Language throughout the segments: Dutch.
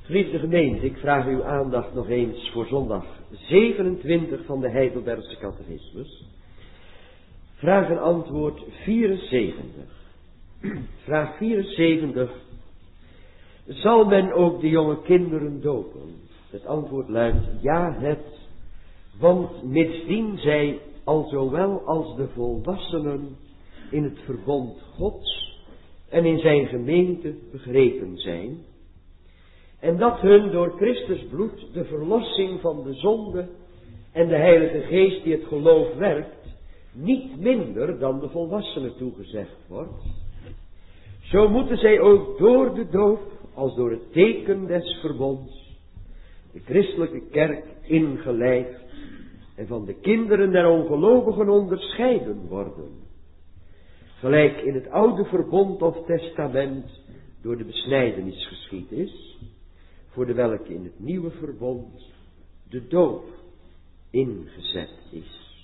Geliefde gemeente, ik vraag uw aandacht nog eens voor zondag 27 van de Heidelbergse Catechismus. Vraag en antwoord 74. Vraag 74. Zal men ook de jonge kinderen dopen? Het antwoord luidt, ja het, want mitsdien zij al zowel als de volwassenen in het verbond Gods en in zijn gemeente begrepen zijn, en dat hun door Christus bloed de verlossing van de zonde en de Heilige Geest die het geloof werkt, niet minder dan de volwassenen toegezegd wordt, zo moeten zij ook door de doop, als door het teken des verbonds, de christelijke kerk ingelijfd en van de kinderen der ongelovigen onderscheiden worden. Gelijk in het oude verbond of testament door de besnijdenis geschied is, voor de welke in het nieuwe verbond de doop ingezet is.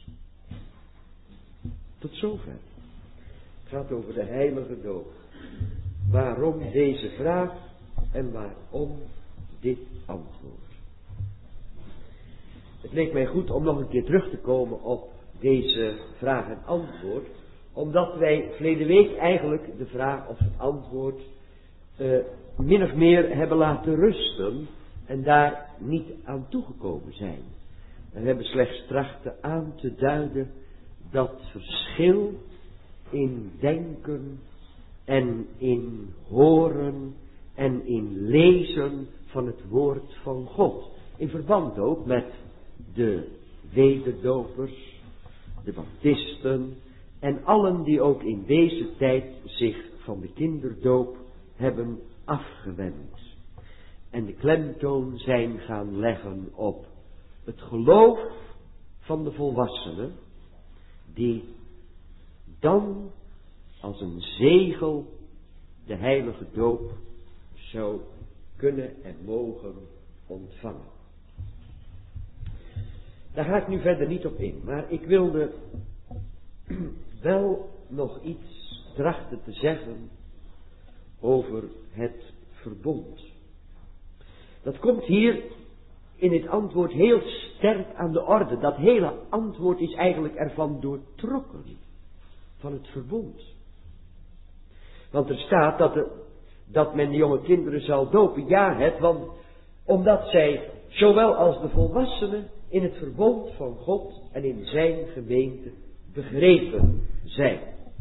Tot zover. Het gaat over de heilige doop. Waarom deze vraag en waarom dit antwoord? Het leek mij goed om nog een keer terug te komen op deze vraag en antwoord, omdat wij verleden week eigenlijk de vraag of het antwoord min of meer hebben laten rusten en daar niet aan toegekomen zijn. En we hebben slechts trachten aan te duiden dat verschil in denken en in horen en in lezen van het woord van God. In verband ook met de wederdopers, de baptisten en allen die ook in deze tijd zich van de kinderdoop hebben afgewend. En de klemtoon zijn gaan leggen op het geloof van de volwassenen, die dan als een zegel de heilige doop zou kunnen en mogen ontvangen. Daar ga ik nu verder niet op in, maar ik wilde wel nog iets trachten te zeggen over het verbond. Dat komt hier in het antwoord heel sterk aan de orde. Dat hele antwoord is eigenlijk ervan doortrokken, van het verbond. Want er staat dat men de jonge kinderen zal dopen. Ja, het, want omdat zij, zowel als de volwassenen, in het verbond van God en in zijn gemeente begrepen zijn.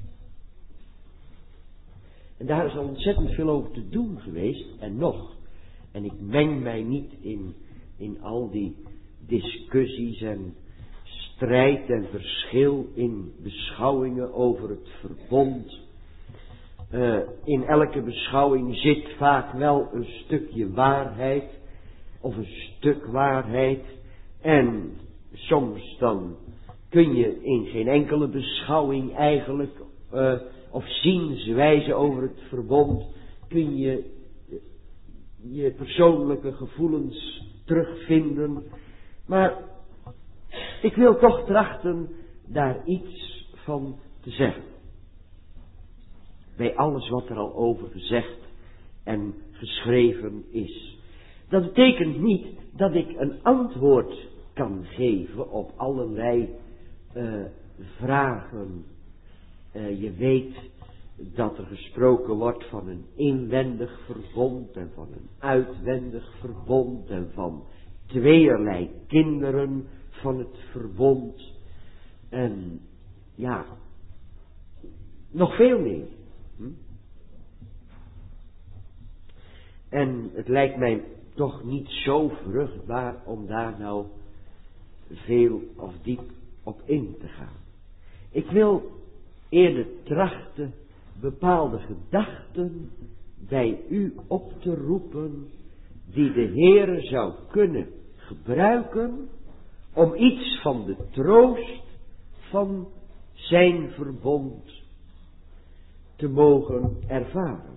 En daar is al ontzettend veel over te doen geweest, en nog. En ik meng mij niet in al die discussies en strijd en verschil in beschouwingen over het verbond. In elke beschouwing zit vaak wel een stukje waarheid, of een stuk waarheid, en soms dan kun je in geen enkele beschouwing eigenlijk, of zienswijze over het verbond, kun je je persoonlijke gevoelens terugvinden. Maar ik wil toch trachten daar iets van te zeggen. Bij alles wat er al over gezegd en geschreven is. Dat betekent niet dat ik een antwoord kan geven op allerlei vragen. Je weet dat er gesproken wordt van een inwendig verbond en van een uitwendig verbond en van tweeërlei kinderen van het verbond. En ja, nog veel meer. En het lijkt mij toch niet zo vruchtbaar om daar nou veel of diep op in te gaan. Ik wil eerder trachten bepaalde gedachten bij u op te roepen die de Heere zou kunnen gebruiken om iets van de troost van zijn verbond te mogen ervaren.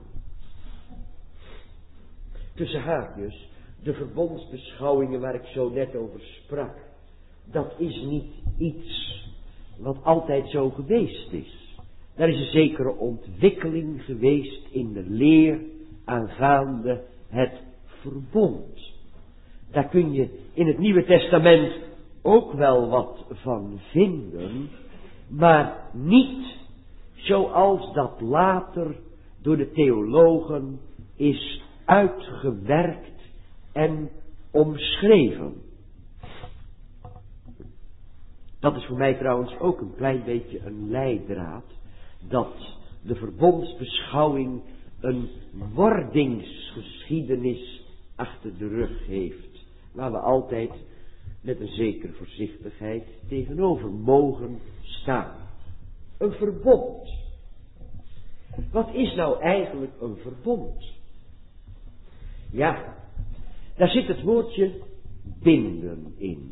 Tussen haakjes, de verbondsbeschouwingen waar ik zo net over sprak, dat is niet iets wat altijd zo geweest is. Er is een zekere ontwikkeling geweest in de leer aangaande het verbond. Daar kun je in het Nieuwe Testament ook wel wat van vinden, maar niet zoals dat later door de theologen is uitgewerkt en omschreven. Dat is voor mij trouwens ook een klein beetje een leidraad, dat de verbondsbeschouwing een wordingsgeschiedenis achter de rug heeft, waar we altijd met een zekere voorzichtigheid tegenover mogen staan. Een verbond. Wat is nou eigenlijk een verbond? Ja, daar zit het woordje binden in.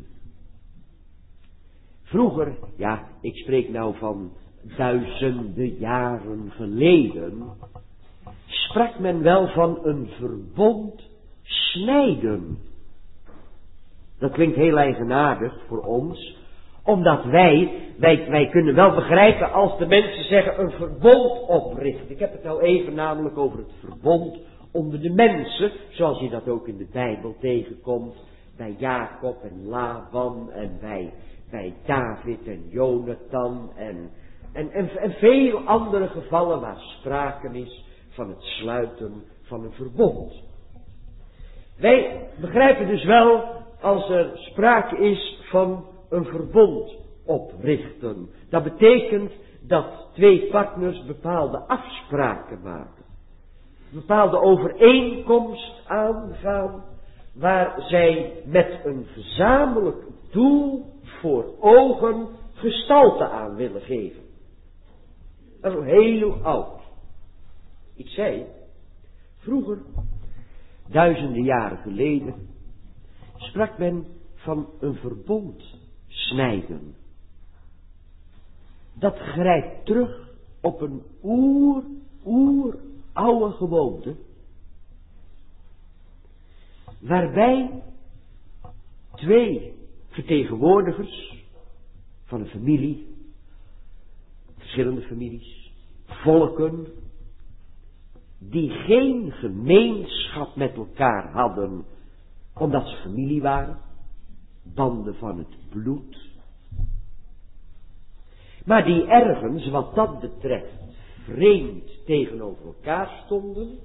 Vroeger, ja, ik spreek nou van duizenden jaren geleden, sprak men wel van een verbond snijden. Dat klinkt heel eigenaardig voor ons, omdat wij kunnen wel begrijpen als de mensen zeggen een verbond oprichten. Ik heb het nou even namelijk over het verbond onder de mensen, zoals je dat ook in de Bijbel tegenkomt, bij Jacob en Laban en bij David en Jonathan en veel andere gevallen waar sprake is van het sluiten van een verbond. Wij begrijpen dus wel als er sprake is van een verbond oprichten. Dat betekent dat twee partners bepaalde afspraken maken. Bepaalde overeenkomst aangaan waar zij met een gezamenlijk doel voor ogen gestalte aan willen geven. Dat is al heel oud. Ik zei, vroeger, duizenden jaren geleden, sprak men van een verbond snijden. Dat grijpt terug op een oude gewoonte, waarbij twee vertegenwoordigers van een familie, verschillende families, volken, die geen gemeenschap met elkaar hadden, omdat ze familie waren, banden van het bloed, maar die ergens, wat dat betreft, vreemd tegenover elkaar stonden,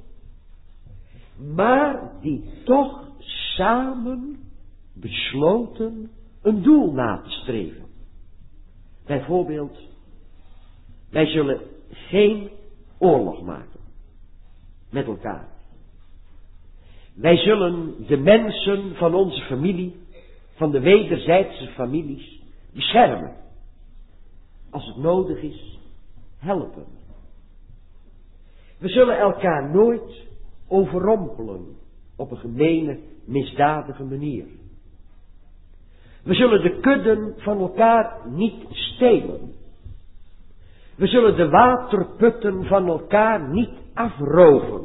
maar die toch samen besloten een doel na te streven. Bijvoorbeeld, wij zullen geen oorlog maken met elkaar. Wij zullen de mensen van onze familie, van de wederzijdse families, beschermen. Als het nodig is, helpen. We zullen elkaar nooit overrompelen op een gemene, misdadige manier. We zullen de kudden van elkaar niet stelen. We zullen de waterputten van elkaar niet afroven.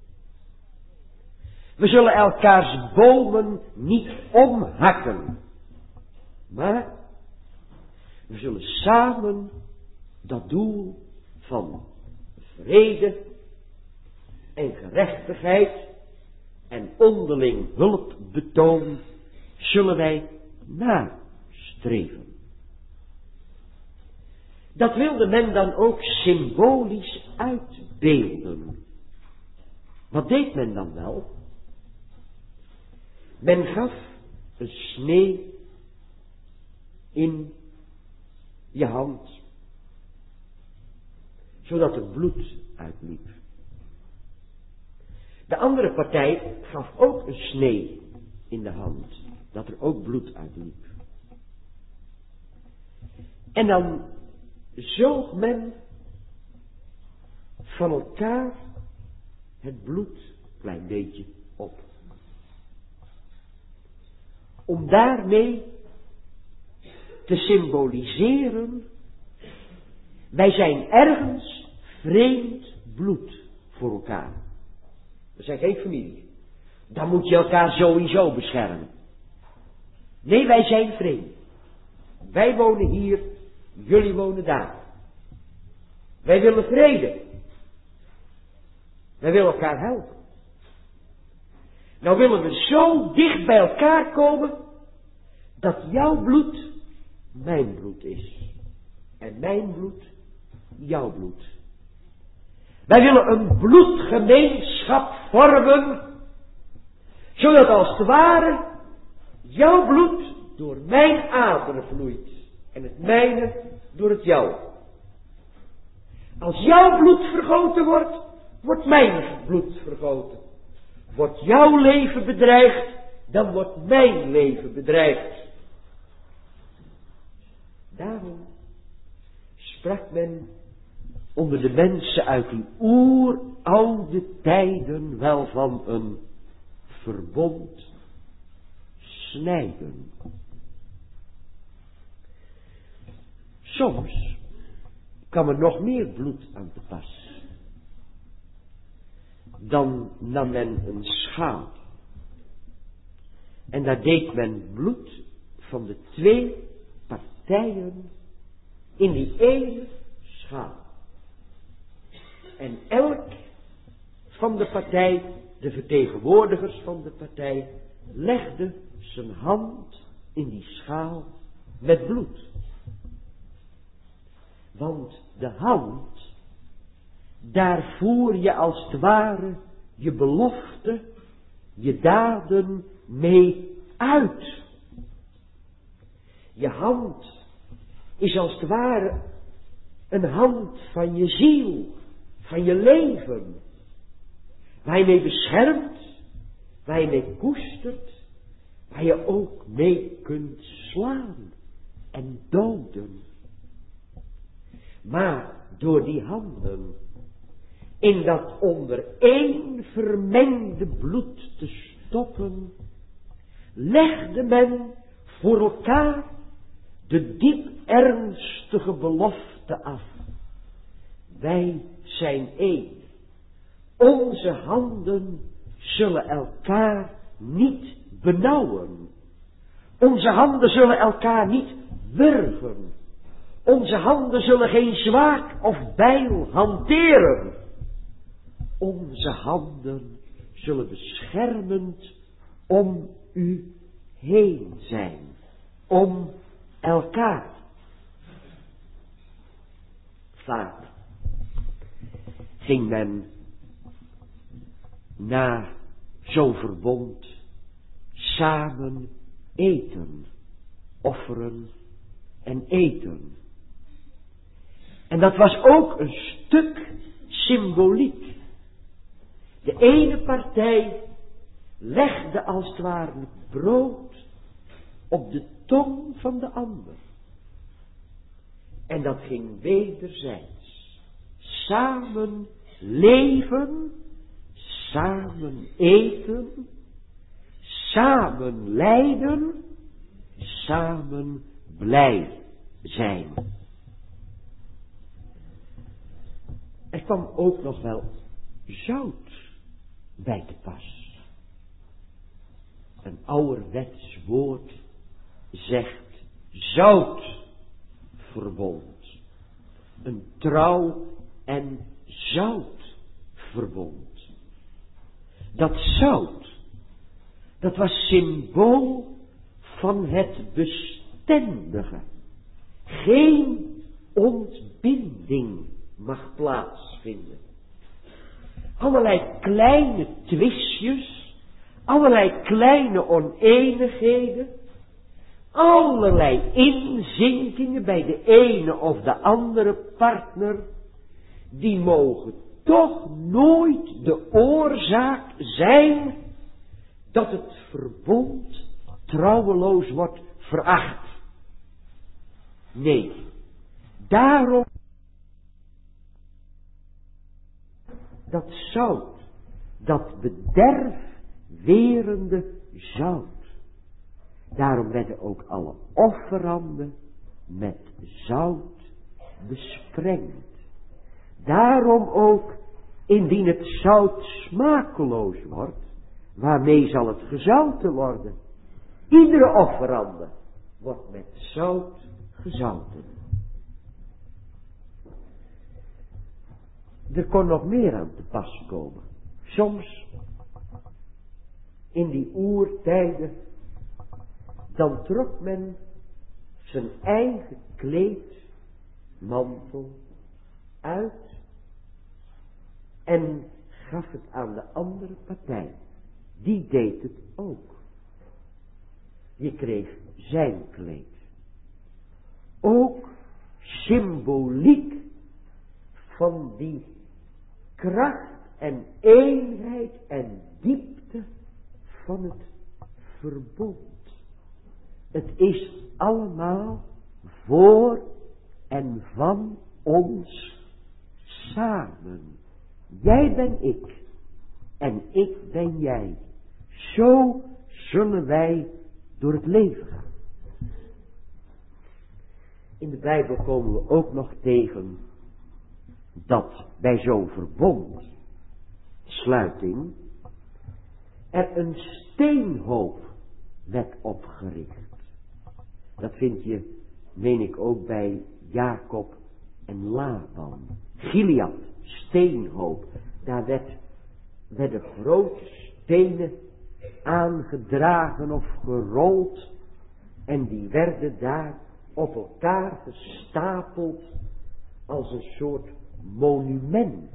We zullen elkaars bomen niet omhakken. Maar we zullen samen dat doel van vrede en gerechtigheid en onderling hulpbetoon zullen wij nastreven. Dat wilde men dan ook symbolisch uitbeelden. Wat deed men dan wel? Men gaf een snee in je hand, zodat er bloed uitliep. De andere partij gaf ook een snee in de hand, dat er ook bloed uitliep. En dan zoog men van elkaar het bloed een klein beetje op. Om daarmee te symboliseren, wij zijn ergens vreemd bloed voor elkaar. We zijn geen familie. Dan moet je elkaar sowieso beschermen. Nee, wij zijn vreemd. Wij wonen hier, jullie wonen daar. Wij willen vrede. Wij willen elkaar helpen. Nou willen we zo dicht bij elkaar komen, dat jouw bloed mijn bloed is. En mijn bloed jouw bloed. Wij willen een bloedgemeenschap vormen, zodat als het ware jouw bloed door mijn aderen vloeit en het mijne door het jouwe. Als jouw bloed vergoten wordt, wordt mijn bloed vergoten. Wordt jouw leven bedreigd, dan wordt mijn leven bedreigd. Daarom sprak men onder de mensen uit die oeroude tijden wel van een verbond snijden. Soms kwam er nog meer bloed aan te pas. Dan nam men een schaal. En daar deed men bloed van de twee partijen in die ene schaal. En elk van de partij, de vertegenwoordigers van de partij, legde zijn hand in die schaal met bloed. Want de hand, daar voer je als het ware je belofte, je daden mee uit. Je hand is als het ware een hand van je ziel, van je leven. Waar je mee beschermt, waar je mee koestert, waar je ook mee kunt slaan en doden. Maar door die handen in dat onder één vermengde bloed te stoppen, legde men voor elkaar de diep ernstige belofte af. Wij zijn één. Onze handen zullen elkaar niet benauwen. Onze handen zullen elkaar niet wurgen. Onze handen zullen geen zwaard of bijl hanteren. Onze handen zullen beschermend om u heen zijn. Om elkaar. Vaak ging men na zo'n verbond samen eten, offeren en eten. En dat was ook een stuk symboliek. De ene partij legde als het ware het brood op de tong van de ander. En dat ging wederzijds. Samen leven, samen eten, samen lijden, samen blij zijn. Er kwam ook nog wel zout bij te pas. Een ouderwets woord zegt zoutverbond. Een trouw en zoutverbond. Dat zout, dat was symbool van het bestendige. Geen ontbinding mag plaatsvinden. Allerlei kleine twistjes, allerlei kleine oneenigheden, allerlei inzinkingen bij de ene of de andere partner, die mogen toch nooit de oorzaak zijn dat het verbond trouweloos wordt veracht. Nee, daarom dat zout, dat bederfwerende zout. Daarom werden ook alle offeranden met zout besprengd. Daarom ook, indien het zout smakeloos wordt, waarmee zal het gezouten worden? Iedere offerande wordt met zout gezouten. Er kon nog meer aan te pas komen. Soms in die oertijden, dan trok men zijn eigen kleed, mantel, uit en gaf het aan de andere partij. Die deed het ook. Je kreeg zijn kleed. Ook symboliek van die kracht en eenheid en diepte van het verbond. Het is allemaal voor en van ons samen. Jij ben ik en ik ben jij. Zo zullen wij door het leven gaan. In de Bijbel komen we ook nog tegen dat bij zo'n verbondsluiting er een steenhoop werd opgericht. Dat vind je, meen ik, ook bij Jacob en Laban. Gilead, steenhoop. Daar werden grote stenen aangedragen of gerold. En die werden daar op elkaar gestapeld als een soort monument.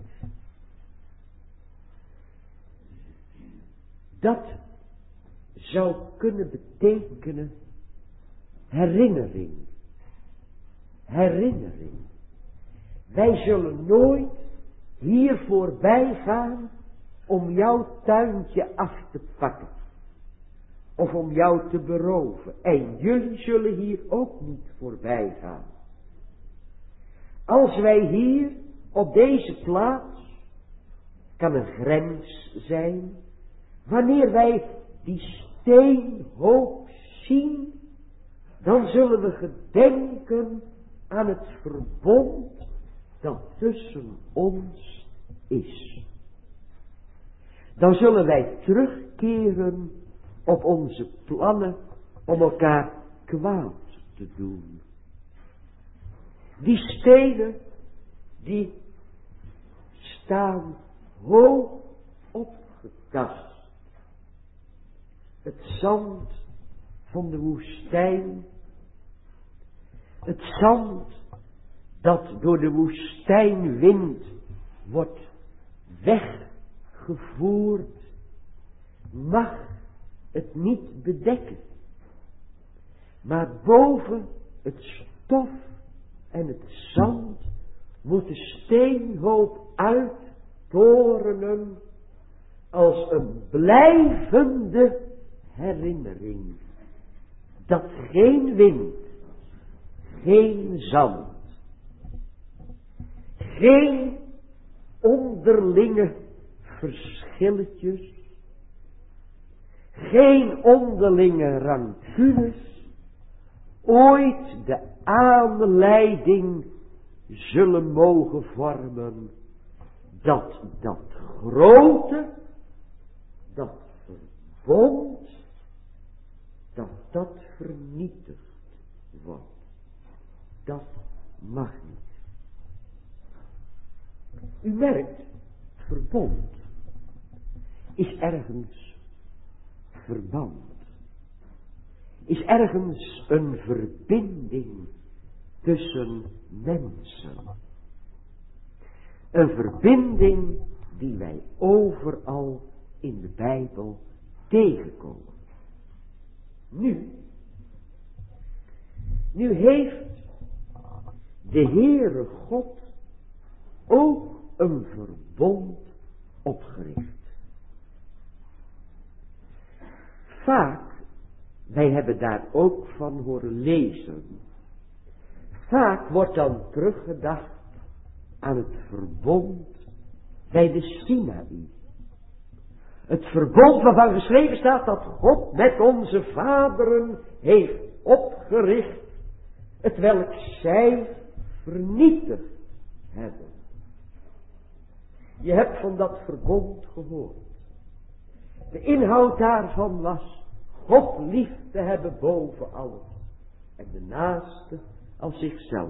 Dat zou kunnen betekenen herinnering. Herinnering. Wij zullen nooit hier voorbij gaan om jouw tuintje af te pakken. Of om jou te beroven. En jullie zullen hier ook niet voorbij gaan. Als wij hier op deze plaats, kan een grens zijn, wanneer wij die steenhoop zien, dan zullen we gedenken aan het verbond dat tussen ons is. Dan zullen wij terugkeren op onze plannen om elkaar kwaad te doen. Die stenen, die staan hoog opgetast. Het zand van de woestijn. Het zand dat door de woestijnwind wordt weggevoerd, mag het niet bedekken. Maar boven het stof en het zand moet de steenhoop uittorenen als een blijvende herinnering. Dat geen wind, geen zand, geen onderlinge verschilletjes, geen onderlinge rancunes ooit de aanleiding zullen mogen vormen dat grote, dat verbond, dat vernietigd wordt. Dat mag niet. U merkt, verbond is ergens verband. Is ergens een verbinding tussen mensen. Een verbinding die wij overal in de Bijbel tegenkomen. Nu heeft de Heere God ook een verbond opgericht. Vaak, wij hebben daar ook van horen lezen, vaak wordt dan teruggedacht aan het verbond bij de Sinaï. Het verbond waarvan geschreven staat dat God met onze vaderen heeft opgericht, het welk zij vernietigd hebben. Je hebt van dat verbond gehoord. De inhoud daarvan was God lief te hebben boven alles en de naaste als zichzelf.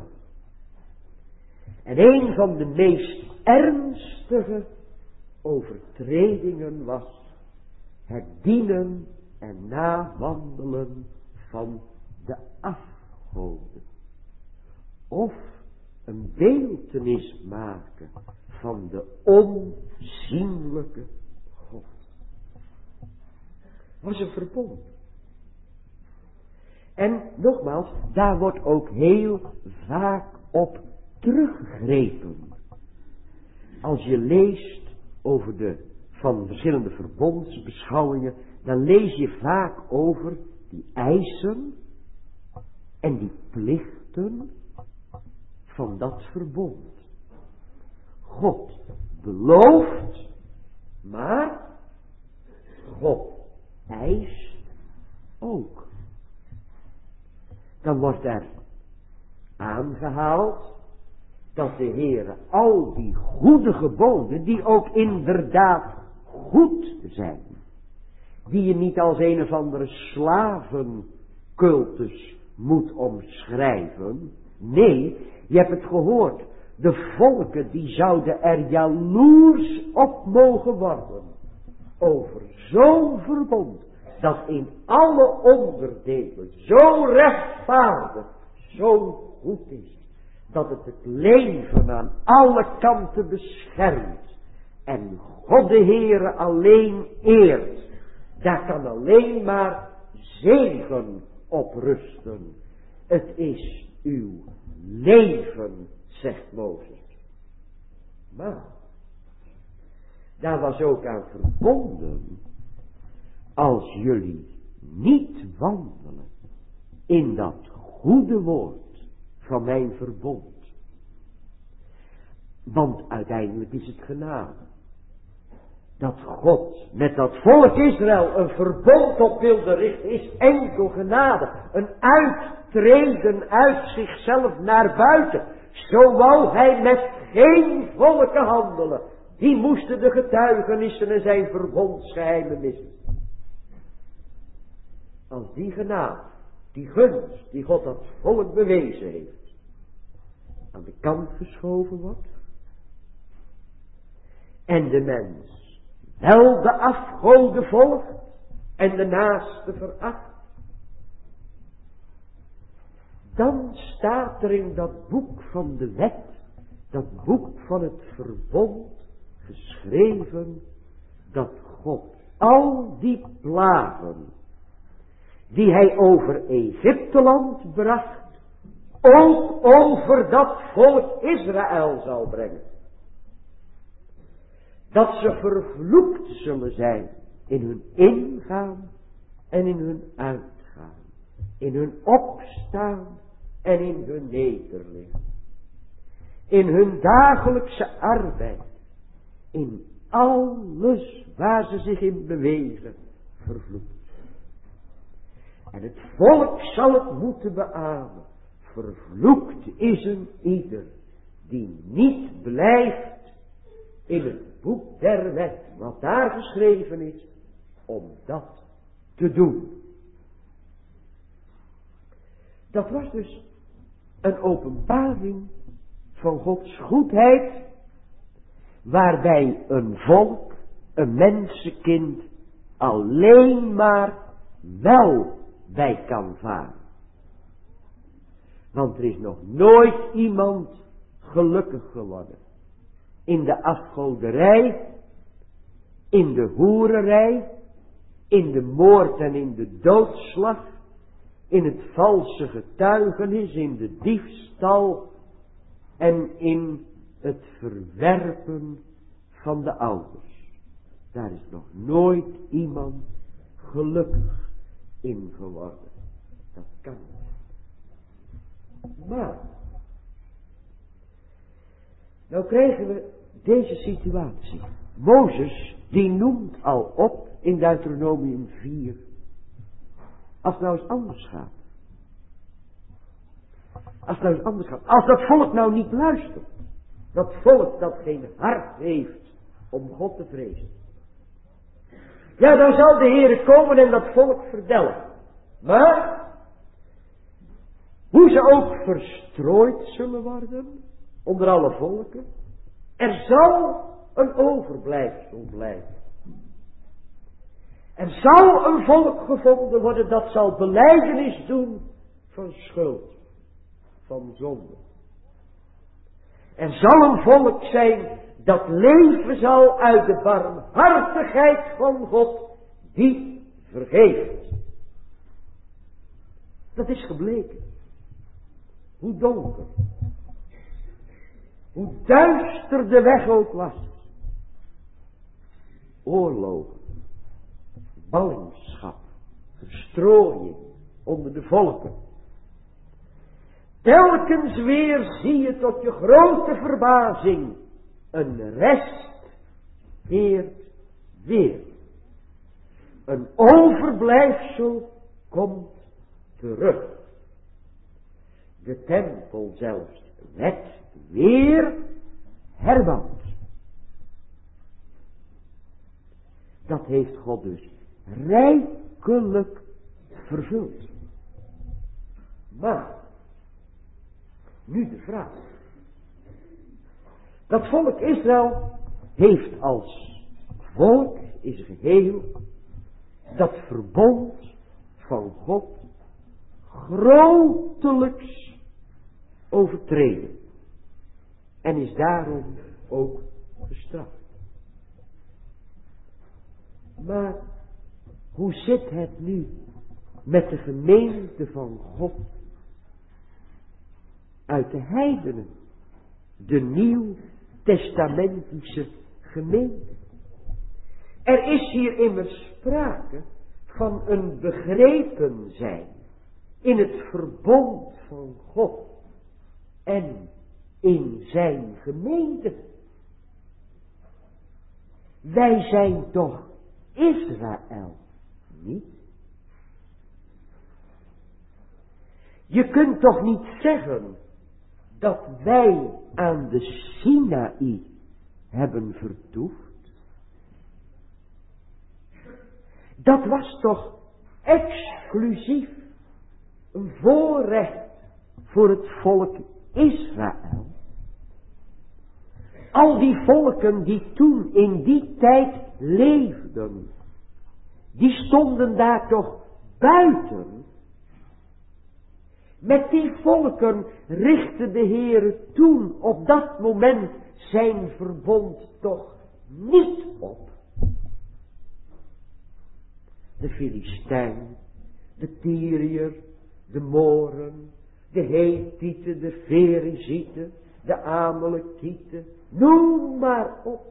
En een van de meest ernstige overtredingen was het dienen en nawandelen van de afgoden. Of een beeltenis maken van de onzienlijke God. Was een verbond. En nogmaals, daar wordt ook heel vaak op teruggegrepen. Als je leest over van verschillende verbondsbeschouwingen, dan lees je vaak over die eisen en die plichten van dat verbond. God belooft, maar God eist ook. Dan wordt er aangehaald dat de Heere al die goede geboden, die ook inderdaad goed zijn, die je niet als een of andere slavencultus moet omschrijven. Nee, je hebt het gehoord. De volken die zouden er jaloers op mogen worden over zo'n verbond, dat in alle onderdelen zo rechtvaardig, zo goed is, dat het het leven aan alle kanten beschermt en God de Heere alleen eert. Daar kan alleen maar zegen op rusten. Het is uw leven, zegt Mozes. Maar daar was ook aan verbonden, als jullie niet wandelen in dat goede woord van mijn verbond. Want uiteindelijk is het genade. Dat God met dat volk Israël een verbond op wilde richten, is enkel genade. Een uittreden uit zichzelf naar buiten. Zo wou hij met geen volken handelen. Die moesten de getuigenissen en zijn verbondsgeheimen missen. Als die genade, die gunst die God dat volk bewezen heeft, aan de kant geschoven wordt, en de mens wel de afgoden volgt en de naaste veracht, dan staat er in dat boek van de wet, dat boek van het verbond, geschreven dat God al die plagen die hij over Egypteland bracht, ook over dat volk Israël zal brengen. Dat ze vervloekt zullen zijn in hun ingaan en in hun uitgaan, in hun opstaan en in hun nederliggen, in hun dagelijkse arbeid, in alles waar ze zich in bewegen, vervloekt. En het volk zal het moeten beamen. Vervloekt is een ieder die niet blijft in het boek der wet, wat daar geschreven is, om dat te doen. Dat was dus een openbaring van Gods goedheid, waarbij een volk, een mensenkind, alleen maar wel bij kan varen. Want er is nog nooit iemand gelukkig geworden in de afgoderij, in de hoererij, in de moord en in de doodslag, in het valse getuigenis, in de diefstal en in het verwerpen van de ouders. Daar is nog nooit iemand gelukkig in geworden. Dat kan niet. Maar nou krijgen we deze situatie. Mozes die noemt al op in Deuteronomium 4. Als het nou eens anders gaat. Als het nou eens anders gaat. Als dat volk nou niet luistert. Dat volk dat geen hart heeft om God te vrezen. Ja, dan zal de Heere komen en dat volk verdelgen. Maar hoe ze ook verstrooid zullen worden onder alle volken, er zal een overblijfsel blijven. Er zal een volk gevonden worden dat zal belijdenis doen van schuld, van zonde. Er zal een volk zijn dat leven zal uit de barmhartigheid van God die vergeeft. Dat is gebleken. Hoe donker, hoe duister de weg ook was. Oorlogen, ballingschap, verstrooiing onder de volken. Telkens weer zie je tot je grote verbazing, een rest keert weer. Een overblijfsel komt terug. De tempel zelfs werd weer herbouwd. Dat heeft God dus rijkelijk vervuld. Maar, nu de vraag. Dat volk Israël heeft als volk is geheel dat verbond van God grotelijks overtreden. En is daarom ook gestraft. Maar hoe zit het nu met de gemeente van God uit de heidenen? De nieuw-testamentische gemeente. Er is hier immers sprake van een begrepen zijn in het verbond van God en in zijn gemeente. Wij zijn toch Israël niet? Je kunt toch niet zeggen dat wij aan de Sinaï hebben vertoefd? Dat was toch exclusief een voorrecht voor het volk Israël? Al die volken die toen in die tijd leefden, die stonden daar toch buiten. Met die volken richtte de Heere toen op dat moment zijn verbond toch niet op. De Filistijn, de Tyriër, de Moren, de Hethieten, de Ferizieten, de Amalekieten, noem maar op.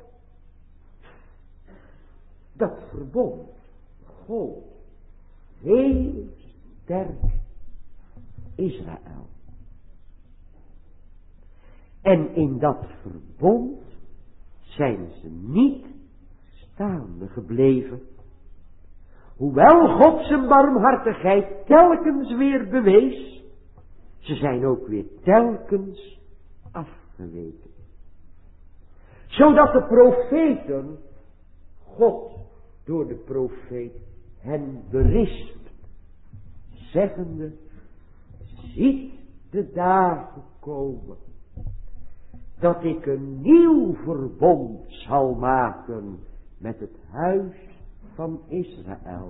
Dat verbond gold heel sterk Israël. En in dat verbond zijn ze niet staande gebleven. Hoewel God zijn barmhartigheid telkens weer bewees, ze zijn ook weer telkens afgeweken. Zodat de profeten, God door de profeet hen berispt, zeggende, ziet de dagen komen, dat ik een nieuw verbond zal maken met het huis van Israël.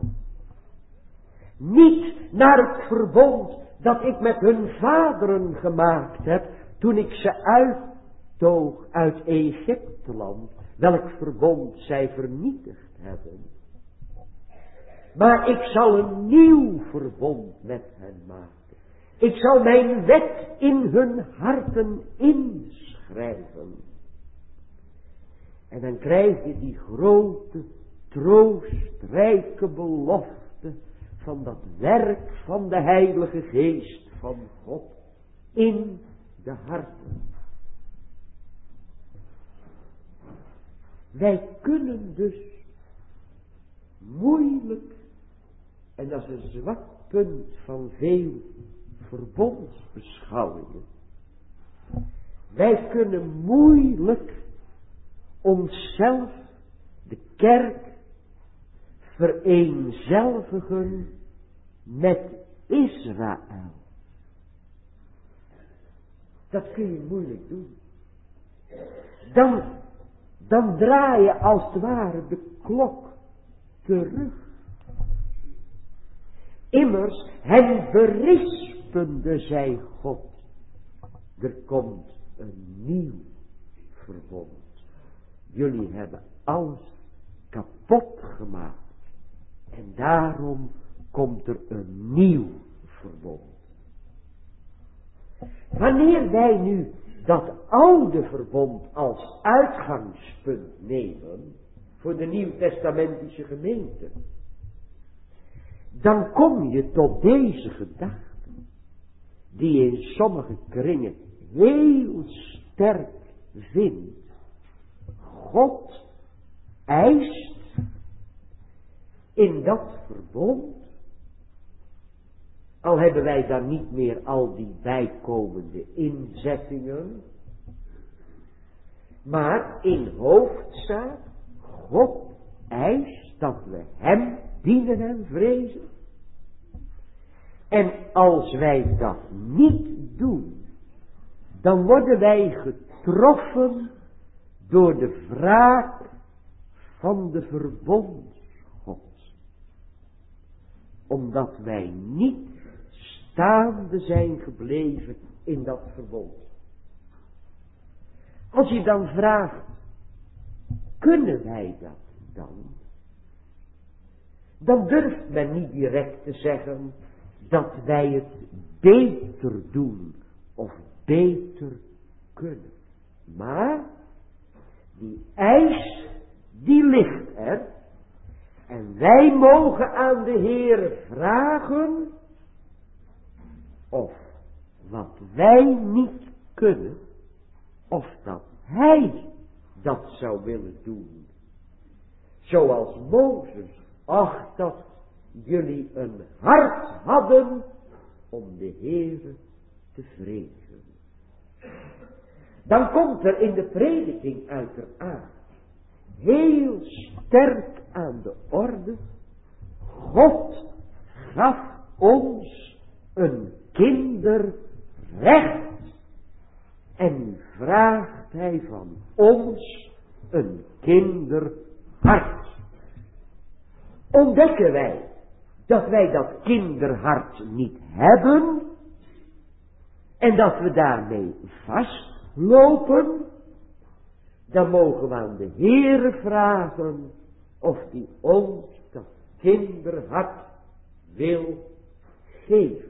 Niet naar het verbond dat ik met hun vaderen gemaakt heb, toen ik ze uittoog uit Egypteland, welk verbond zij vernietigd hebben. Maar ik zal een nieuw verbond met hen maken. Ik zal mijn wet in hun harten inschrijven. En dan krijg je die grote, troostrijke belofte van dat werk van de Heilige Geest van God in de harten. Wij kunnen dus moeilijk, en dat is een zwak punt van veel verbondsbeschouwingen, wij kunnen moeilijk onszelf, de kerk, vereenzelvigen met Israël. Dat kun je moeilijk doen. Dan draai je als het ware de klok terug. Immers, hen berispende, zei God. Er komt een nieuw verbond. Jullie hebben alles kapot gemaakt. En daarom komt er een nieuw verbond. Wanneer wij nu dat oude verbond als uitgangspunt nemen voor de nieuwtestamentische gemeente, dan kom je tot deze gedachte, die in sommige kringen heel sterk vindt. God eist in dat verbond, al hebben wij dan niet meer al die bijkomende inzettingen, maar in hoofdzaak, God eist dat we hem dienen en vrezen. En als wij dat niet doen, dan worden wij getroffen door de wraak van de verbondsgod. Omdat wij niet staande zijn gebleven in dat verbond. Als je dan vraagt, kunnen wij dat dan? Dan durft men niet direct te zeggen dat wij het beter doen of beter kunnen. Maar die eis, die ligt er. En wij mogen aan de Heere vragen of wat wij niet kunnen, of dat Hij dat zou willen doen. Zoals Mozes, ach dat jullie een hart hadden om de Heere te vrezen. Dan komt er in de prediking uiteraard heel sterk aan de orde, God gaf ons een kinderrecht. En nu vraagt hij van ons een kinderhart. Ontdekken wij dat wij dat kinderhart niet hebben en dat we daarmee vastlopen, dan mogen we aan de Heere vragen of die ons dat kinderhart wil geven.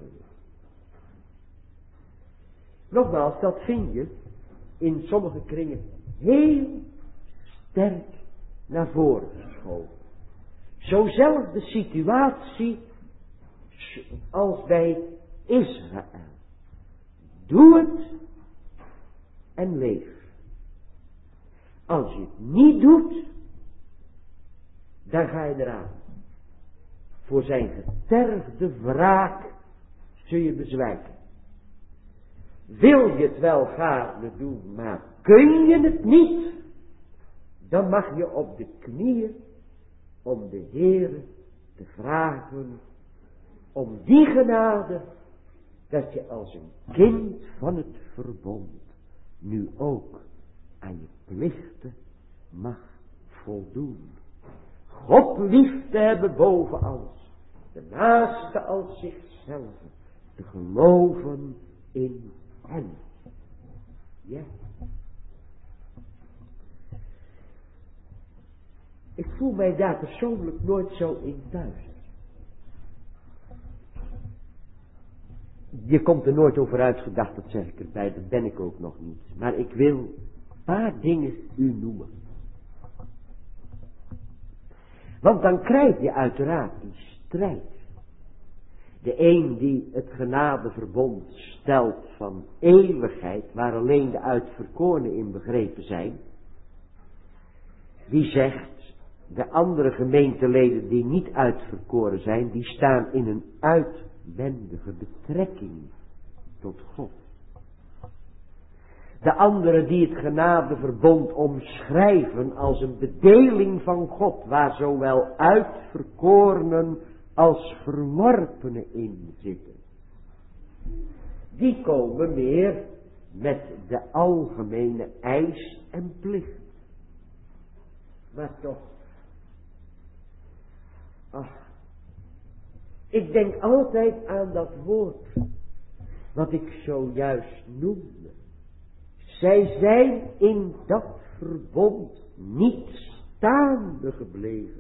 Nogmaals, dat vind je in sommige kringen heel sterk naar voren geschoven. Zozelfde situatie als bij Israël. Doe het en leef. Als je het niet doet, dan ga je eraan. Voor zijn getergde wraak zul je bezwijken. Wil je het wel gaarne doen, maar kun je het niet, dan mag je op de knieën om de Heere te vragen om die genade, dat je als een kind van het verbond nu ook aan je plichten mag voldoen. God lief te hebben boven alles, de naaste als zichzelf, te geloven in hem. Ja. Ik voel mij daar persoonlijk nooit zo in thuis. Je komt er nooit over uitgedacht, dat zeg ik erbij, dat ben ik ook nog niet. Maar ik wil een paar dingen u noemen. Want dan krijg je uiteraard die strijd. De een die het genadeverbond stelt van eeuwigheid, waar alleen de uitverkorenen in begrepen zijn, die zegt, de andere gemeenteleden die niet uitverkoren zijn, die staan in een uitwendige betrekking tot God. De anderen die het genadeverbond omschrijven als een bedeling van God, waar zowel uitverkorenen als verworpenen in zitten. Die komen meer met de algemene eis en plicht. Maar toch, Ik denk altijd aan dat woord, wat ik zojuist noemde. Zij zijn in dat verbond niet staande gebleven.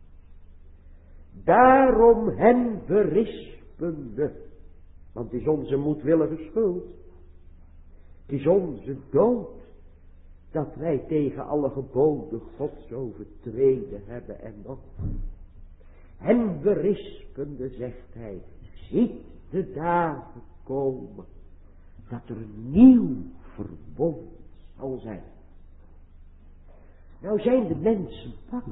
Daarom hen berispende, want het is onze moedwillige schuld. Het is onze dood, dat wij tegen alle geboden Gods overtreden hebben en nog. Hen berispende, zegt hij, ziet de dagen komen, dat er een nieuw verbond zal zijn. Nou zijn de mensen bang.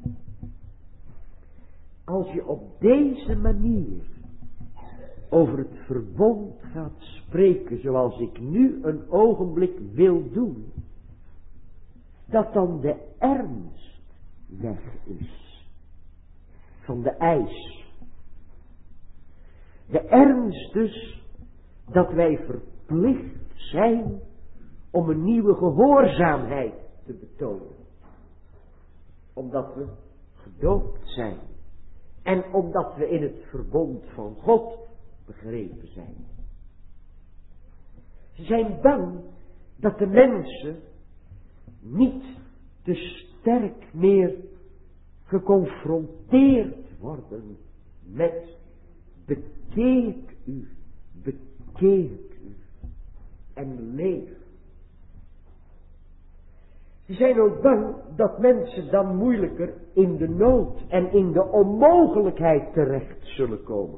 Als je op deze manier over het verbond gaat spreken, zoals ik nu een ogenblik wil doen, dat dan de ernst weg is van de eis. De ernst dus dat wij verplicht zijn om een nieuwe gehoorzaamheid te betonen. Omdat we gedoopt zijn. En omdat we in het verbond van God begrepen zijn. Ze zijn bang dat de mensen niet te sterk meer geconfronteerd worden met bekeert u en leef. Ze zijn ook bang dat mensen dan moeilijker in de nood en in de onmogelijkheid terecht zullen komen.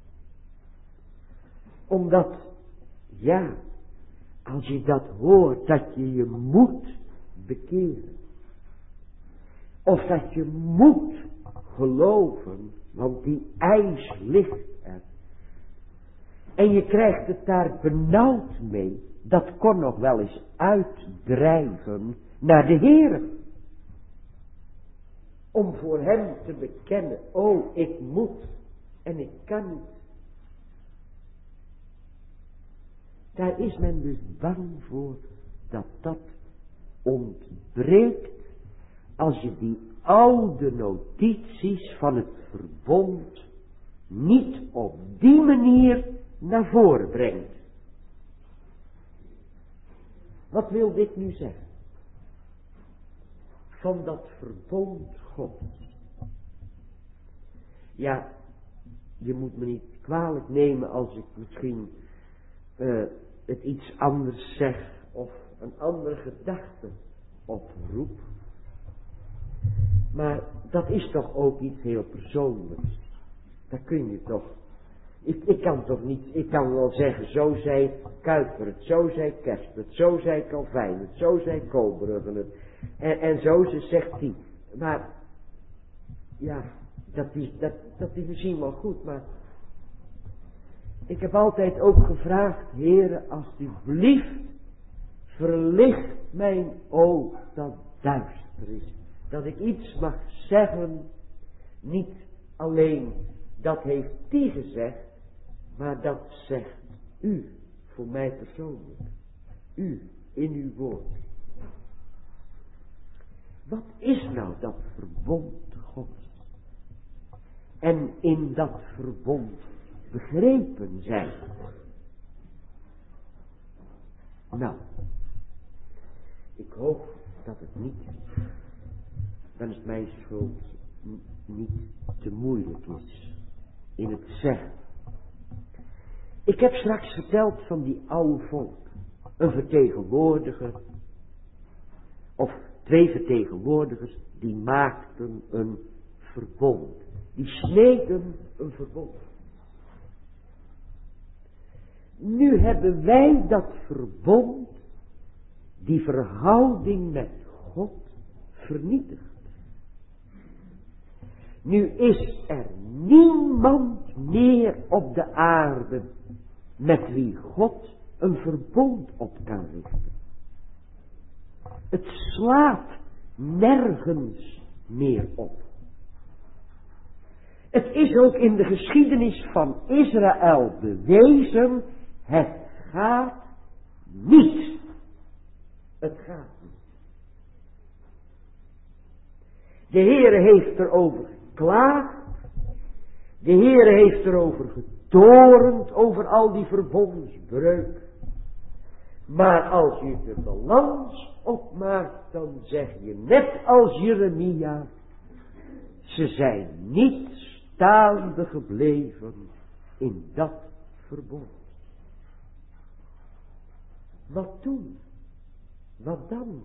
Omdat, ja, als je dat hoort, dat je moet bekeren. Of dat je moet geloven, want die eis ligt er. En je krijgt het daar benauwd mee. Dat kon nog wel eens uitdrijven naar de Heer. Om voor hem te bekennen, oh, ik moet en ik kan niet. Daar is men dus bang voor dat dat ontbreekt als je die oude notities van het verbond niet op die manier naar voren brengt. Wat wil dit nu zeggen? Van dat verbond God. Ja, je moet me niet kwalijk nemen als ik misschien het iets anders zeg of een andere gedachte oproep. Maar dat is toch ook iets heel persoonlijks. Dat kun je toch. Ik kan toch niet, ik kan wel zeggen, zo zei Kuiper het, zo zei Kerst het, zo zei Calvijn het, zo zei Koolbrugge het. En zo zegt die. Maar, ja, dat is misschien wel goed, maar ik heb altijd ook gevraagd, Heere, alsjeblieft, verlicht mijn oog dat duister is. Dat ik iets mag zeggen, niet alleen dat heeft die gezegd, maar dat zegt u, voor mij persoonlijk. U, in uw woord. Wat is nou dat verbond Gods? En in dat verbond begrepen zijn. Nou, ik hoop dat het niet, dan is mijn schuld, niet te moeilijk is in het zeggen. Ik heb straks verteld van die oude volk. Een vertegenwoordiger, of 2 vertegenwoordigers, die maakten een verbond. Die sneden een verbond. Nu hebben wij dat verbond, die verhouding met God, vernietigd. Nu is er niemand meer op de aarde met wie God een verbond op kan richten. Het slaat nergens meer op. Het is ook in de geschiedenis van Israël bewezen, het gaat niet. Het gaat niet. De Heere heeft erover geklaagd De Heere heeft erover getorend, over al die verbondsbreuk. Maar als je de balans opmaakt, dan zeg je net als Jeremia, ze zijn niet staande gebleven in dat verbond. Wat toen? Wat dan?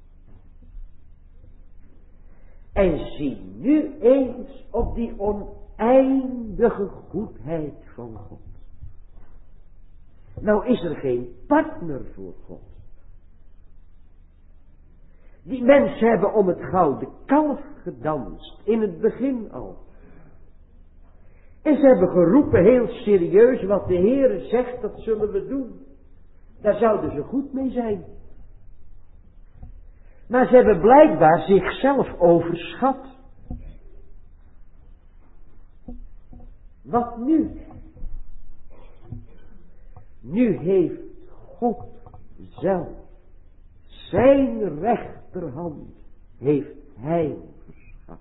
En zie nu eens op die oneindige goedheid van God. Nou is er geen partner voor God. Die mensen hebben om het gouden kalf gedanst, in het begin al. En ze hebben geroepen, heel serieus, wat de Heere zegt, dat zullen we doen. Daar zouden ze goed mee zijn. Maar ze hebben blijkbaar zichzelf overschat. Wat nu? Nu heeft God zelf zijn rechterhand heeft hij verschaft.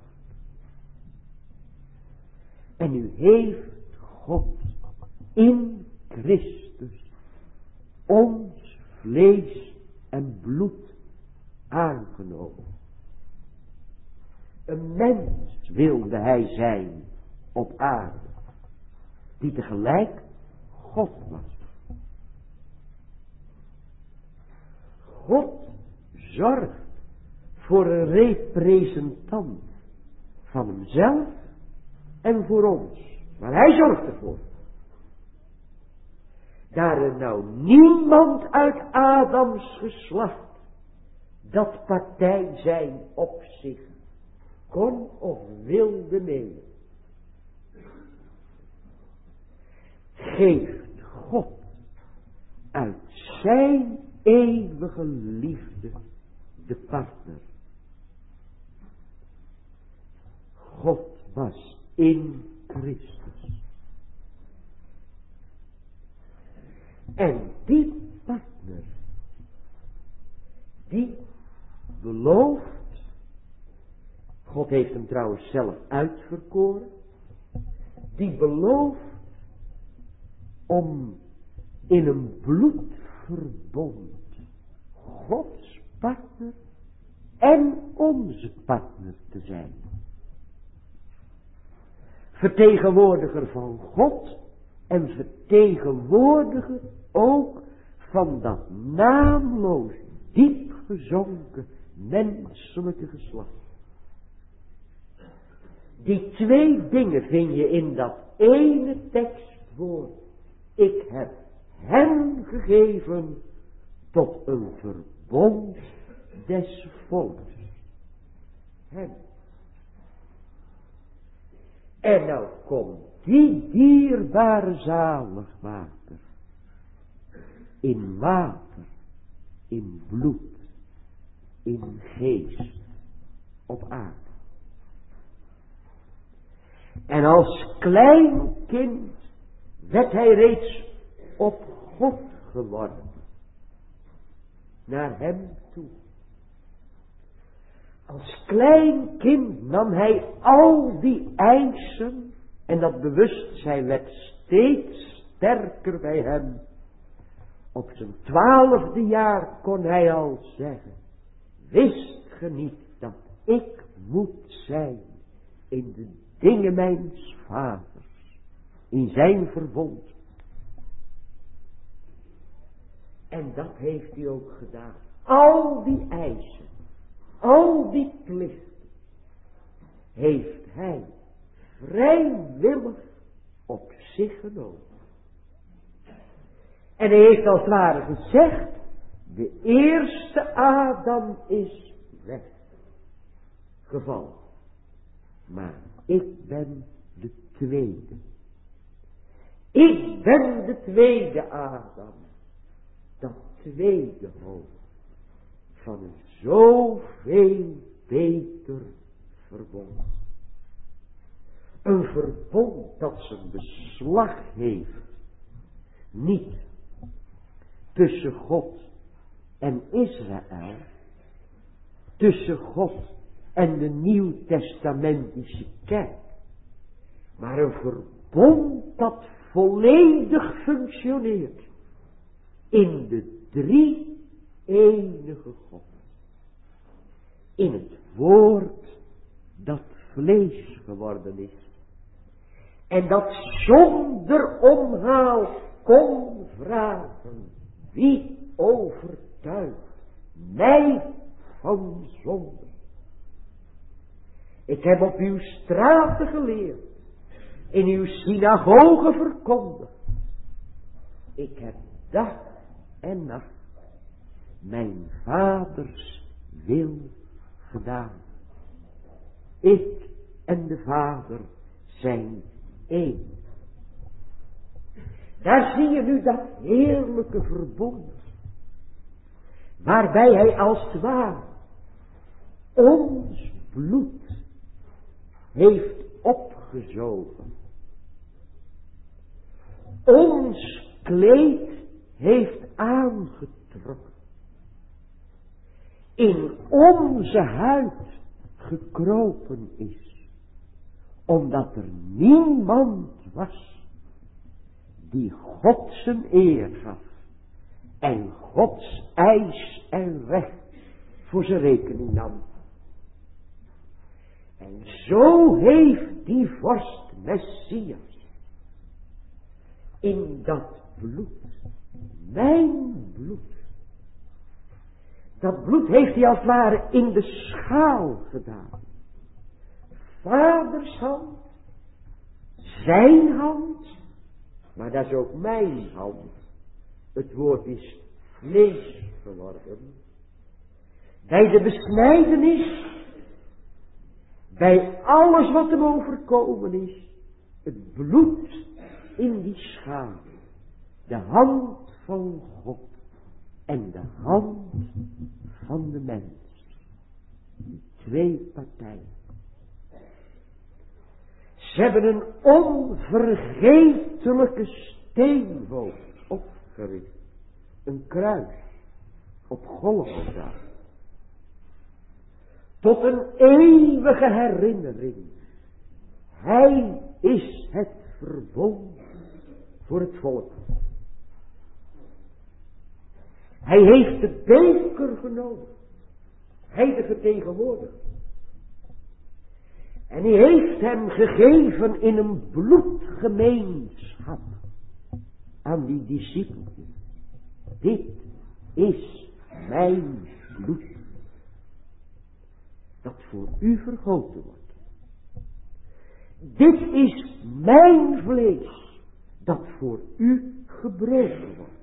En nu heeft God in Christus ons vlees en bloed aangenomen. Een mens wilde hij zijn op aarde, die tegelijk God was. God zorgt voor een representant van hemzelf en voor ons. Maar hij zorgt ervoor. Daar er nou niemand uit Adams geslacht dat partij zijn op zich kon of wilde nemen, geeft God uit zijn eeuwige liefde de partner. God was in Christus. En die partner, die belooft, God heeft hem trouwens zelf uitverkoren, die belooft om in een bloedverbond Gods partner en onze partner te zijn. Vertegenwoordiger van God en vertegenwoordiger ook van dat naamloos diep gezonken menselijke geslacht. Die twee dingen vind je in dat ene tekstwoord. Ik heb hem gegeven tot een verbond des volks. Hem. En nou komt die dierbare zaligmaker in water, in bloed, in geest op aarde. En als klein kind werd hij reeds op God geworden. Naar hem toe. Als klein kind nam hij al die eisen en dat bewustzijn werd steeds sterker bij hem. Op zijn 12e jaar kon hij al zeggen, wist ge niet dat ik moet zijn in de dingen mijns vaders, in zijn verbond. En dat heeft hij ook gedaan. Al die eisen, al die plichten, heeft hij vrijwillig op zich genomen. En hij heeft als het ware gezegd, de eerste Adam is weggevallen. Maar ik ben de tweede. Ik ben de tweede Adam. Dat tweede hoofd van een zoveel beter verbond. Een verbond dat zijn beslag heeft. Niet tussen God en Israël. Tussen God en de nieuwtestamentische kerk. maar een verbond dat volledig functioneert in de drie enige God. In het woord dat vlees geworden is. En dat zonder omhaal kon vragen: wie overtuigt mij van zonde? Ik heb op uw straten geleerd, in uw synagogen verkondigd. Ik heb dag en nacht mijn vaders wil gedaan. Ik en de Vader zijn één. Daar zie je nu dat heerlijke verbond, waarbij hij als het ware ons bloed heeft opgezogen. Ons kleed heeft aangetrokken. In onze huid gekropen is. Omdat er niemand was die God zijn eer gaf. En Gods eis en recht voor zijn rekening nam. En zo heeft die vorst Messias in dat bloed, mijn bloed, dat bloed heeft hij als het ware in de schaal gedaan. Vaders hand, zijn hand, maar dat is ook mijn hand. Het woord is vlees geworden. Bij de besnijdenis, bij alles wat hem overkomen is, het bloed in die schaal, de hand van God en de hand van de mens. Die twee partijen. Ze hebben een onvergetelijke steenwoud opgericht. Een kruis op Golgotha. Tot een eeuwige herinnering. Hij is het verbond voor het volk. Hij heeft de beker genomen. Hij de vertegenwoordiger. En hij heeft hem gegeven in een bloedgemeenschap aan die discipelen. Dit is mijn bloed, dat voor u vergoten wordt. Dit is mijn vlees, dat voor u gebroken wordt.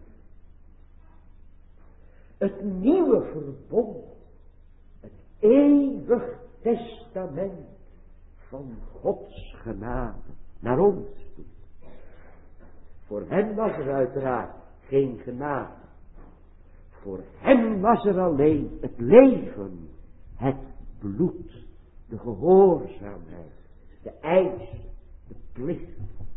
Het nieuwe verbond, het eeuwig testament van Gods genade naar ons toe. Voor hen was er uiteraard geen genade. Voor hen was er alleen het leven, het bloed, de gehoorzaamheid, de eis, de plicht.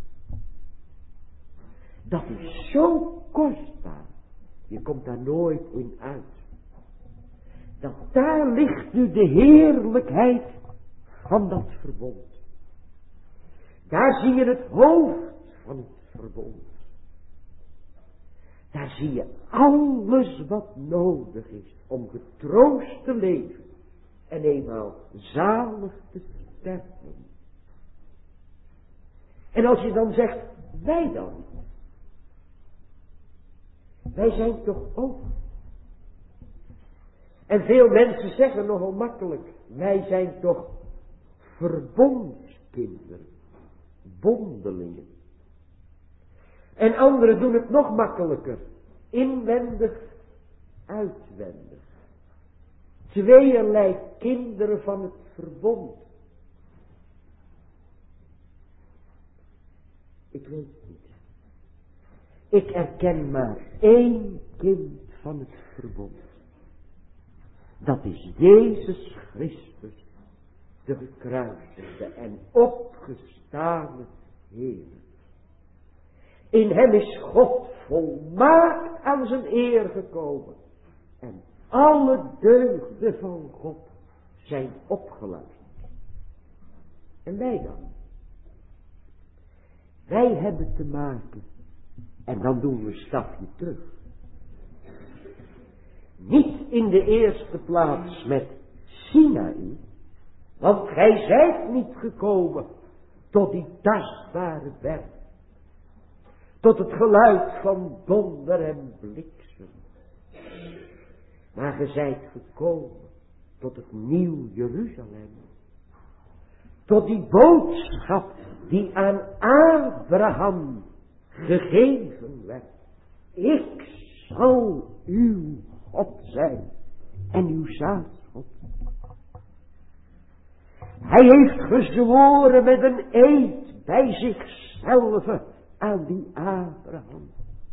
Dat is zo kostbaar. Je komt daar nooit in uit. Dat daar ligt nu de heerlijkheid van dat verbond. Daar zie je het hoofd van het verbond. Daar zie je alles wat nodig is om getroost te leven en eenmaal zalig te sterven. En als je dan zegt, wij dan? Wij zijn toch ook. En veel mensen zeggen nogal makkelijk, wij zijn toch verbondskinderen, bondelingen. En anderen doen het nog makkelijker, inwendig, uitwendig. Tweeërlei kinderen van het verbond. Ik weet het niet. Ik erken maar één kind van het verbond. Dat is Jezus Christus, de gekruisigde en opgestane Heer. In hem is God volmaakt aan zijn eer gekomen. En alle deugden van God zijn opgeluisterd. En wij dan? Wij hebben te maken, en dan doen we een stapje terug. Niet in de eerste plaats met Sinaï, want gij zijt niet gekomen tot die tastbare berg, tot het geluid van donder en bliksem. Maar gij zijt gekomen tot het nieuw Jeruzalem, tot die boodschap die aan Abraham gegeven werd. Ik zal uw God zijn en uw zaadgod. Hij heeft gezworen met een eed bij zichzelf aan die Abraham.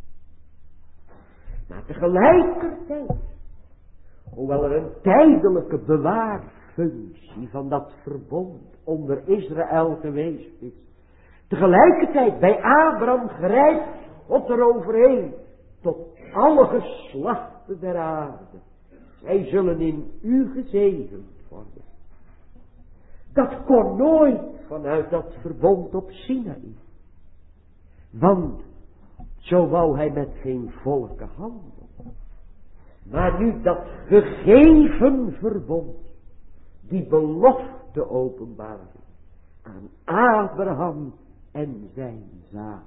Maar tegelijkertijd, hoewel er een tijdelijke bewaarfunctie van dat verbond onder Israël geweest is, tegelijkertijd bij Abraham grijpt God eroverheen tot alle geslachten der aarde. Zij zullen in u gezegend worden. Dat kon nooit vanuit dat verbond op Sinaï. Want zo wou hij met geen volken handelen. Maar nu dat gegeven verbond, die belofte openbaring aan Abraham en zijn zaad.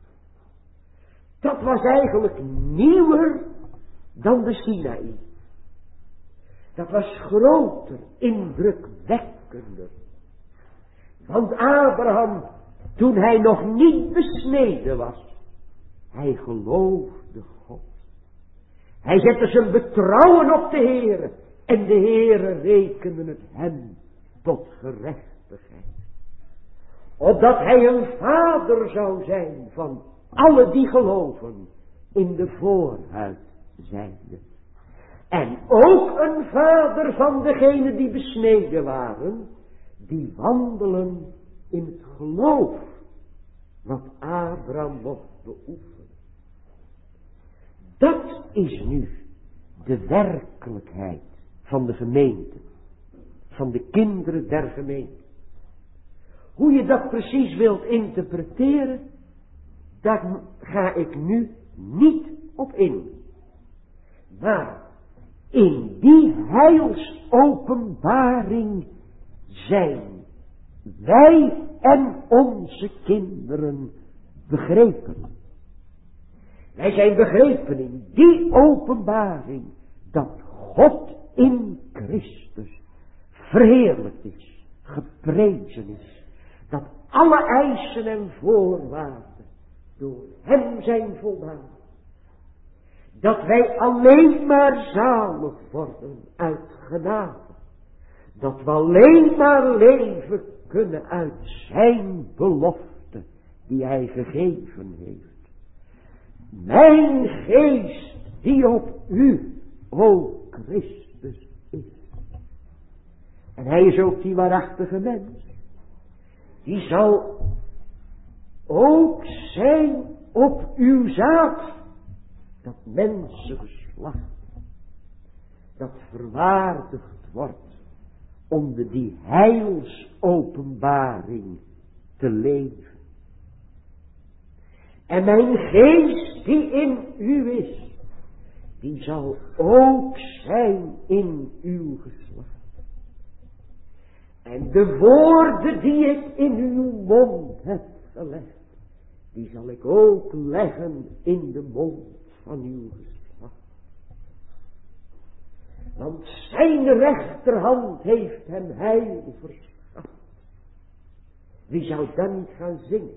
Dat was eigenlijk nieuwer dan de Sinaï. Dat was groter, indrukwekkender. Want Abraham, toen hij nog niet besneden was, hij geloofde God. Hij zette zijn betrouwen op de Heere en de Heere rekende het hem tot gerechtigheid. Opdat hij een vader zou zijn van alle die geloven in de voorhuid zijnde. En ook een vader van degenen die besneden waren, die wandelen in het geloof wat Abraham mocht beoefenen. Dat is nu de werkelijkheid van de gemeente, van de kinderen der gemeente. Hoe je dat precies wilt interpreteren, daar ga ik nu niet op in. Maar in die heilsopenbaring zijn wij en onze kinderen begrepen. Wij zijn begrepen in die openbaring dat God in Christus verheerlijkt is, geprezen is. Dat alle eisen en voorwaarden door hem zijn voldaan. Dat wij alleen maar zalig worden uit genade. Dat we alleen maar leven kunnen uit zijn belofte die hij gegeven heeft. Mijn geest die op u, o Christus, is. En hij is ook die waarachtige mens. Die zal ook zijn op uw zaad. Dat mensengeslacht. Dat verwaardigd wordt onder die heilsopenbaring te leven. En mijn geest die in u is, die zal ook zijn in uw geslacht. En de woorden die ik in uw mond heb gelegd, die zal ik ook leggen in de mond van uw geslacht. Want zijn rechterhand heeft hem heil verschaft. Wie zou dan niet gaan zingen?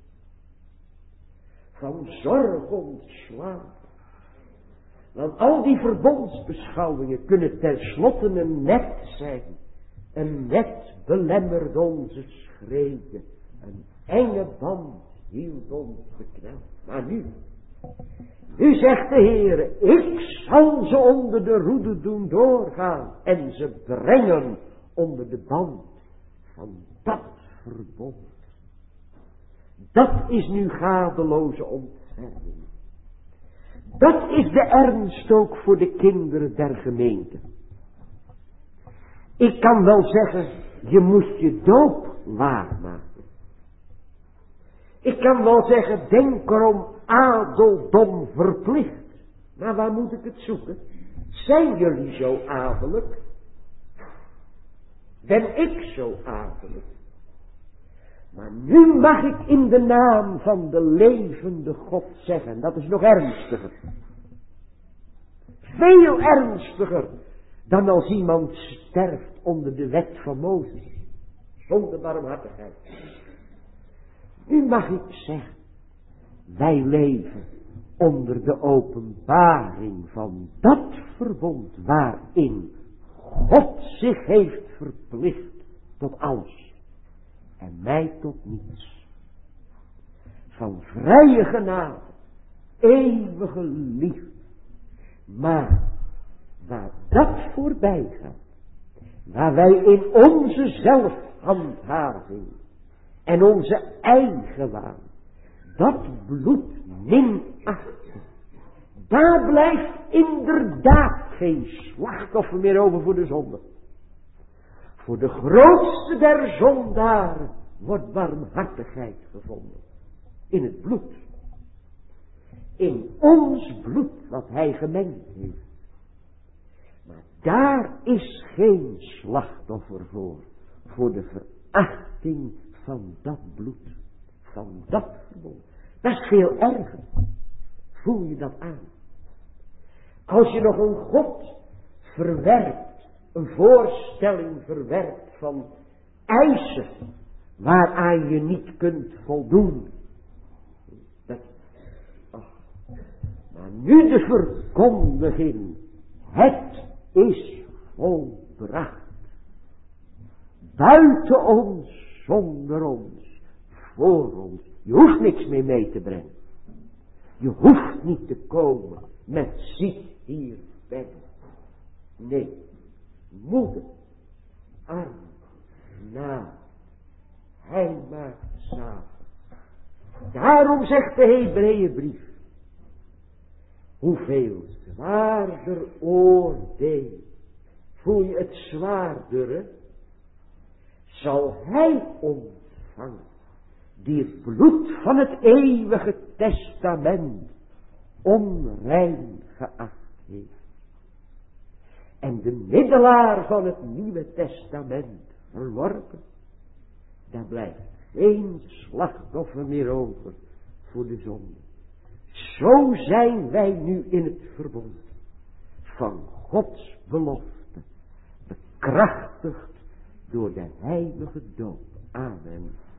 Van zorg ontslagen. Want al die verbondsbeschouwingen kunnen tenslotte een net zijn. Een net belemmerde onze schreden. Een enge band hield ons bekneld. Maar nu zegt de Heere, ik zal ze onder de roede doen doorgaan en ze brengen onder de band van dat verbond. Dat is nu gadeloze ontferming. Dat is de ernst ook voor de kinderen der gemeente. Ik kan wel zeggen, je moet je doop waarmaken. Ik kan wel zeggen, denk erom adeldom verplicht. Maar waar moet ik het zoeken? Zijn jullie zo adellijk? Ben ik zo adellijk? Maar nu mag ik in de naam van de levende God zeggen, dat is nog ernstiger. Veel ernstiger dan als iemand sterft onder de wet van Mozes. Zonder barmhartigheid. Nu mag ik zeggen, wij leven onder de openbaring van dat verbond waarin God zich heeft verplicht tot alles en mij tot niets. Van vrije genade, eeuwige liefde. Maar waar dat voorbij gaat, waar wij in onze zelfhandhaving en onze eigenwaan dat bloed minachten, daar blijft inderdaad geen slachtoffer meer over voor de zonde. Voor de grootste der zondaren wordt barmhartigheid gevonden. In het bloed. In ons bloed wat hij gemengd heeft. Maar daar is geen slachtoffer voor. Voor de verachting van dat bloed. Van dat verbond. Dat is veel erger. Voel je dat aan? Als je nog een God verwerpt. Een voorstelling verwerpt van eisen. Waaraan je niet kunt voldoen. Maar nu de verkondiging. Het is volbracht. Buiten ons, zonder ons, voor ons. Je hoeft niks meer mee te brengen. Je hoeft niet te komen met zie hier ben ik. Nee, moeder, arm, na, hij maakt zaken. Daarom zegt de Hebreeënbrief. Hoeveel zwaarder oordeel. Voel je het zwaardere? Zal hij ontvangen. Die het bloed van het eeuwige testament onrein geacht heeft. En de middelaar van het nieuwe testament verworpen. Daar blijft geen slachtoffer meer over voor de zonde. Zo zijn wij nu in het verbond van Gods belofte, bekrachtigd door de heilige doop. Amen.